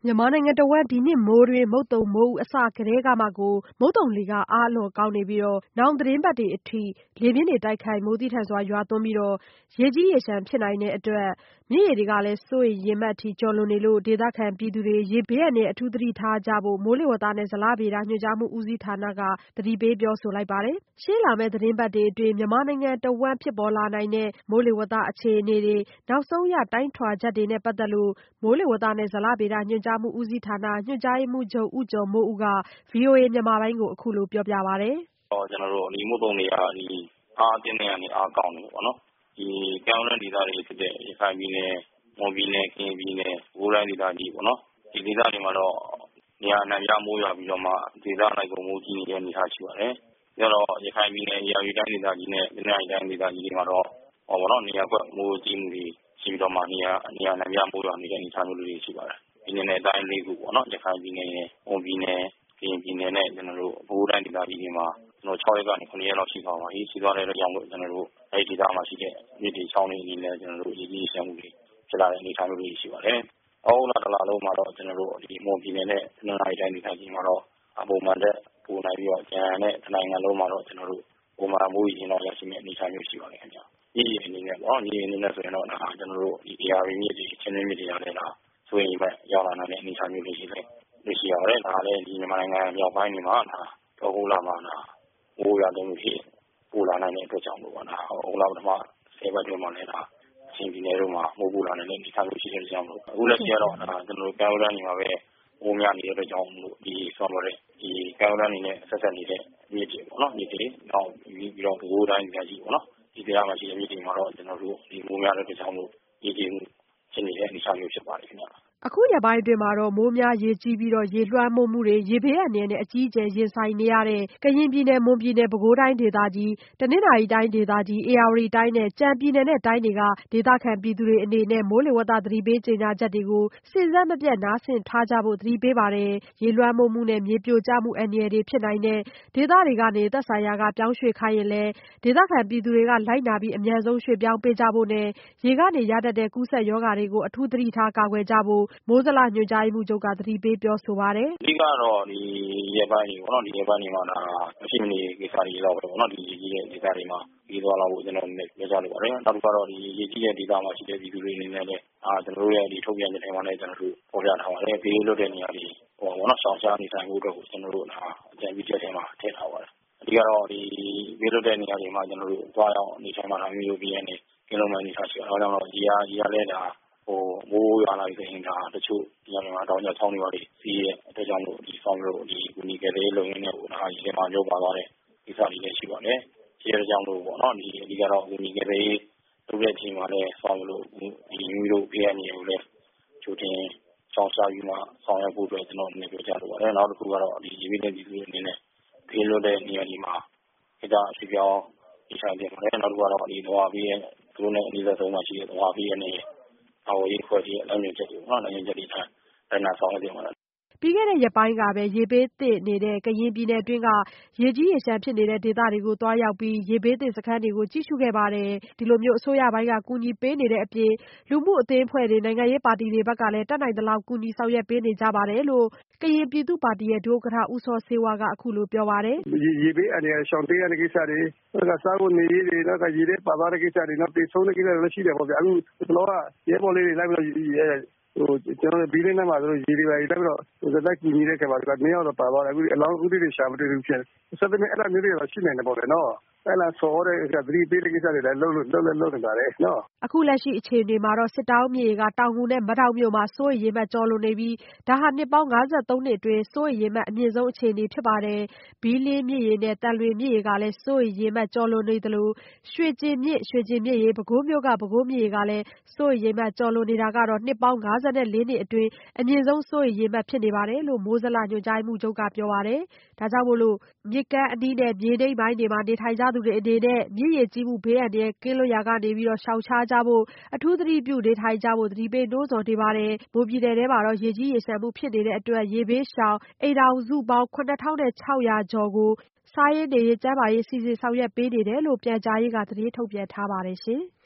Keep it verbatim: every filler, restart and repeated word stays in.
မြန်မာနိုင်ငံတဝှမ်းဒီနှစ်မိုးတွင်းမုတ်သုန်မိုးဦးအစကတည်းကမှကိုမုတ်သုန်လေကအားအလွန်ကောင်းနေပြီးနောင်သီတင်းပတ်တွေအထိလေပြင်းတွေတိုက်ခိုက်မိုးသည်းထန်စွာရွာသွန်းပြီးရေကြီးရေလျှံဖြစ်နိုင်တဲ့အတွက်မြစ်ရေတွေကလည်းစိုးရိမ်ရေမှတ်အထိကျော်လွန်နေလို့ဒေသခံပြည်သူတွေရေဘေးအန္တရာယ်အထူးသတိထားကြဖို့မိုးလေဝသနဲ့ဇလဗေဒညွှန်ကြားမှုဦးစီးဌာနကသတိပေးပြောဆိုလိုက်ပါတယ်။ရှေ့လာမယ့်သီတင်းပတ်တွေအတွင်းမြန်မာနိုင်ငံတဝှမ်းဖြစ်ပေါ်လာနိုင်တဲ့မိုးလေဝသအခြေအနေတွေနောက်ဆုံးရတိုင်းထွာချက်တွေနဲ့ပတ်သက်လို့မိုးလေဝသနဲ့ဇလဗေဒညွှန်ကြားမှုဦးစီးဌာနညွှန်ကြားရေးမှူးချုပ်ဦးကျော်မိုးဦးက ဗွီအိုအေမြန်မာပိုင်းကိုအခုလိုပြောပြပါတယ်။“ကျနော်တို့ဒီမုတ်သုန်လေကအားအသင့်တဲ့ကနေအားကောင်းနေတယ်ပေါ့နော်။ဒီကမ်းရိုးတန်းဒေသတွေဖြစ်တဲ့ရခိုင်ပြည်နယ်၊မွန်ပြည်နယ်၊ကရင်ပြည်နယ်၊ပဲခူးတိုင်းဒေသကြီးပေါ့နော်။ဒီဒေသတွေမှာတော့နေရာအနှံ့အပြားမိုးရွာပြီးတော့မှဒေသအလိုက်ကိုမိုးကြီးနေတဲ့အနေအထားရှိပါတယ်။ပြီးတော့ရခိုင်ပြည်နယ်၊ဧရာဝတီတိုင်းဒေသကြီးနဲ့တနင်္သာရီတိုင်းဒေသကြီးတွေမှာတော့နေရာကွက်မိုးကြီးမှုတွေရှိပြီးတော့မှနေရာအနှံ့အပြားမိုးရွာနေတဲ့အနေအထားမျိုးလေးတွေရှိပါတယ်။ပြည်နယ်နဲ့တိုင်းလေးခုပေါ့နော်။ရခိုင်ပြည်နယ်၊မွန်ပြည်နယ်၊ကရင်ပြည်နယ်နဲ့ကျနော်တို့ပဲခူးတိုင်းဒေသကြီးတွေမှာခြောက်ရက်ကနေခုနှစ်ရက်လောက်ရှိသွားပါပြီ။ရှိသွားတဲ့အတွက်ကြောင့်မို့ကျနော်တို့အဲဒီဒေသမှာရှိတဲ့မြစ်တွေချောင်းတွေအနေနဲ့ကျနော်တို့ရေကြီးရေလျှံမှုတွေဖြစ်လာတဲ့အနေအထားမျိုးလေးတွေရှိပါတယ်။သြဂုတ်လတလလုံးမှာတော့ကျနော်တို့မွန်ပြည်နယ်နဲ့တနင်္သာရီတိုင်းဒေသကြီးမှာတော့ပုံမှန်ထက်ပိုနိုင်ပြီးတော့ကျန်တဲ့တနိုင်ငံလုံးမှာတော့ကျနော်တို့ပုံမှန်မိုးရေချိန်လောက်ရရှိမယ့်အနေအထားမျိုးရှိပါတယ်ခင်ဗျ။မြစ်ရေအနေနဲ့ပေါ့။မြစ်ရေအနေနဲ့ဆိုရင်တော့ကျနော်တို့ဧရာဝတီမြစ်တွေ၊ချင်းတွင်းမြစ်တွေကလည်းစိုးရိမ်ရေမှတ်ရောက်လာနိုင်တဲ့အနေအထားမျိုးလေးတွေလည်းတွေ့ရှိရပါတယ်။ဒါကလည်းမြန်မာနိုင်ငံမြောက်ပိုင်းတွေမှာသြဂုတ်လမှာမိုးရွာသွန်းမှုဖြစ်ပိုလာနိုင်တဲ့အတွက်ကြောင့်မို့သြဂုတ်လပထမဆယ်ပတ်အတွင်းမှာလည်းချင်းပြည်နယ်တို့မှာမိုးပိုလာနိုင်တဲ့အနေအထားမျိုးရှိတဲ့အတွက်ကြောင့်မို့အခုလက်ရှိကတော့ကျနော်တို့ကမ်းရိုးတန်းတွေမှာပဲမိုးများနေတဲ့အတွက်ကြောင့်မို့ဒီဆောင်းတဲ့ဒီကမ်းရိုးတန်းတွေနဲ့ဆက်ဆက်နေတဲ့မြစ်တွေပေါ့နော်။မြစ်တွေနောက်ပြီးတော့ပဲခူးတိုင်းဒေသကြီးပေါ့နော်။ဒီဒေသမှာရှိတဲ့မြစ်တွေမှာတော့ကျနော်တို့ဒီမိုးများတဲ့အတွက်ကြောင့်မို့ရေကြီးမှုဖြစ်နေတဲ့အနေအထားမျိုးဖြစ်ပါတယ်ခင်ဗျ။ ”အခုရက်ပိုင်းအတွင်းမိုးများရေကြီးပြီးရေလွှမ်းမိုးမှုတွေရေဘေးအန္တရာယ်နဲ့အကြီးအကျယ်ရင်ဆိုင်နေရတဲ့ကရင်ပြည်နယ်၊မွန်ပြည်နယ်၊ပဲခူးတိုင်းဒေသကြီး၊တနင်္သာရီတိုင်းဒေသကြီး၊ဧရာဝတီတိုင်းနဲ့ကျန်ပြည်နယ်နဲ့တိုင်းတွေကဒေသခံပြည်သူတွေအနေနဲ့မိုးလေဝသသတိပေးကြေညာချက်တွေကိုစဉ်ဆက်မပြတ်နားစွင့်ထားကြဖို့သတိပေးပါတယ်။ရေလွှမ်းမိုးမှုနဲ့မြေပြိုကျမှုအန္တရာယ်တွေဖြစ်နိုင်တဲ့ဒေသတွေကနေသက်ဆိုင်ရာကပြောင်းရွှေ့ခိုင်းရင်လည်းဒေသခံပြည်သူတွေကလိုက်နာပြီးအမြန်ဆုံးရွှေ့ပြောင်းပေးကြဖို့နဲ့ရေကနေရတတ်တဲ့ကူးစက်ရောဂါတွေကိုအထူးသတိထားကာကွယ်ကြဖို့မိုးဇလညွှန်ကြားရေးမှူးချုပ်ကသတိပေးပြောဆိုပါတယ်။“အဓိကတော့ဒီရက်ပိုင်းတွေပေါ့နော်။ဒီရက်ပိုင်းတွေမှာမရှိမနေကိစ္စတွေလောက်ပဲပေါ့နော်။ဒီရေကြီးတဲ့ဒေသတွေမှာခရီးသွားလာဖို့ကျနော်အနေနဲ့ပြောကြားလိုပါတယ်။နောက်တခုကတော့ဒီရေကြီးတဲ့ဒေသမှာရှိတဲ့ပြည်သူတွေအနေနဲ့လည်းကျနော်တို့ရဲ့ဒီထုတ်ပြန်ချက်ထဲမှာလည်းကျနော်တို့ဖော်ပြထားပါတယ်။ဘေးလွတ်တဲ့နေရာတွေရှောင်ရှားနေထိုင်ဖို့အတွက်ကိုကျနော်တို့အကြံပြုချက်ထဲမှာထည့်ထားပါတယ်။အဓိကတော့ဒီဘေးလွတ်တဲ့နေရာတွေမှာကျနော်တို့သွားရောက်နေထိုင်မှသာမိမိတို့ဘေးအန္တရာယ်ကင်းလွတ်မယ့်အနေအထားရှိပါတယ်။ဒါကြောင့်ရေကလည်းမိုးရွာလာပြီဆိုရင်တချို့နေရာတွေမှာတောင်ကျချောင်းတွေဘာတွေစီးတဲ့အတွက်ကြောင့်မို့ဒီဆောင်းလို့ဒီကူညီကယ်ဆယ်ရေးလုပ်ငန်းတွေကိုရေထဲမှာမြုပ်ပါသွားတဲ့ကိစ္စတွေလည်းရှိပါတယ်။ရှိတဲ့အတွက်ကြောင့်မို့ပေါ့နော်ဒီအဓိကတော့ကူညီကယ်ဆယ်ရေးလုပ်တဲ့အချိန်မှာလည်းဆောင်းလို့ဒီမိမိတို့ဘေးအန္တရာယ်ကိုလည်းကြိုတင်ရှောင်ရှားပြီးမှဆောင်ရွက်ဖို့အတွက်ကျနော်အနေနဲ့ပြောကြားလိုပါတယ်။နောက်တစ်ခုကတော့ဒီရေဘေးသင့်ပြည်သူတွေအနေနဲ့ဘေးလွတ်တဲ့နေရာတွေမှာခေတ္တရွှေ့ပြောင်းနေထိုင်သင့်ပါတယ်။နောက်တစ်ခုကတော့ဒီသဘာဝဘေးရဲ့သူတို့နဲ့အနီးစပ်ဆုံးမှာရှိတဲ့သဘာဝဘေးနဲ့ကာကွယ်ရေးအဖွဲ့အစည်းရဲ့လမ်းညွှန်ချက်တွေပေါ့နော်။လမ်းညွှန်ချက်တွေလိုက်နာဆောင်ရွက်သင့်ပါတယ်။ ”ပြီးခဲ့တဲ့ရက်ပိုင်းကပဲရေဘေးသင့်နေတဲ့ကရင်ပြည်နယ်အတွင်းကရေကြီးရေလျှံဖြစ်နေတဲ့ဒေသတွေကိုသွားရောက်ပြီးရေဘေးသင့်စခန်းတွေကိုကြည့်ရှုခဲ့ပါတယ်။ဒီလိုအစိုးရပိုင်းကကူညီပေးနေတဲ့အပြင်လူမှုအသင်းအဖွဲ့တွေနိုင်ငံရေးပါတီတွေဘက်ကလည်းတတ်နိုင်သလောက်ကူညီဆောင်ရွက်ပေးနေကြပါတယ်လို့ကရင်ပြည်သူ့ပါတီရဲ့ဒုဥက္ကဋ္ဌဦးစောဆေးဝါးကအခုလိုပြောပါတယ်။“ရေဘေးအန္တရာယ်ရှောင်တိမ်းရတဲ့ကိစ္စတွေနောက်စားဖို့နေရေးတွေနောက်ရေထဲပါသွားတဲ့ကိစ္စတွေနောက်သေဆုံးတဲ့ကိစ္စတွေလည်းရှိတယ်ပေါ့ဗျာ။အခုဘလောကရဲဘော်လေးတွေလိုက်ပြီးတော့ကျနော်တို့ဘီးလင်းထဲမှာဆိုရေတွေပါလိုက်ပြီးတော့လိုက်ကူညီတဲ့ခင်ဗျာဒီကနှစ်ယောက်တော့ပါသွားတယ်အခုအလောင်းဦးတွေရှာမတွေ့ဘူးဖြစ်တယ်ဆက်တဲ့အဲ့လိုမျိုးတွေတော့ရှိနေတယ်ပေါ့လေနော်အဲ့လားဆော်တဲ့သတိပေးတဲ့ကိစ္စတွေလည်းလုပ်လို့လုပ်လည်းလုပ်နေပါတယ်နော်အခုလက်ရှိအခြေအနေမှာတော့စစ်တောင်းမြေကတောင်ငူနဲ့မတောင်မြို့မှာစိုးရိမ်ရေမှတ်ကျော်လွန်နေပြီးဒါဟာနှစ်ပေါင်း၅၃နှစ်အတွင်းစိုးရိမ်ရေမှတ်အမြင့်ဆုံးအခြေအနေဖြစ်ပါတယ်ဘီးလင်းမြစ်ရေနဲ့တန်လွင်မြစ်ရေကလည်းစိုးရိမ်ရေမှတ်ကျော်လွန်နေသလိုရွှေကျင်မြစ်ရွှေကျင်မြစ်ရေပဲခူးမြို့ကပဲခူးမြစ်ရေကလည်းစိုးရိမ်ရေမှတ်ကျော်လွန်နေတာကတော့နှစ်ပေါင်း၅၄နှစ်အတွင်းအမြင့်ဆုံးစိုးရိမ်ရေမှတ်ဖြစ်နေပါတယ်လို့မိုးဇလညွှန်ကြားမှုချုပ်ကပြောပါတယ်ဒါကြောင့်မို့လို့မြစ်ကမ်းအနီးနဲ့မြေနိမ့်ပိုင်းတွေမှာနေထိုင်ကြသူတွေအနေနဲ့မြစ်ရေကြီးမှုဘေးအန္တရာယ်ကင်းလွတ်ရာကနေပြီးတော့ရှောင်ရှားကြဖို့အထူးသတိပြုနေထိုင်ကြဖို့သတိပေးနှိုးဆော်နေပါတယ်။မွန်ပြည်နယ်ထဲမှာတော့ရေကြီးရေလျှံမှုဖြစ်နေတဲ့အတွက်ရေဘေးရှောင်အိမ်ထောင်စုပေါင်းခုနှစ်ထောင်ခြောက်ရာကျော်ကိုစားရေးနေရေးကျန်းမာရေးစီစဉ်ဆောင်ရွက်ပေးနေတယ်လို့ပြန်ကြားရေးကသတင်းထုတ်ပြန်ထားပါတယ်ရှင်။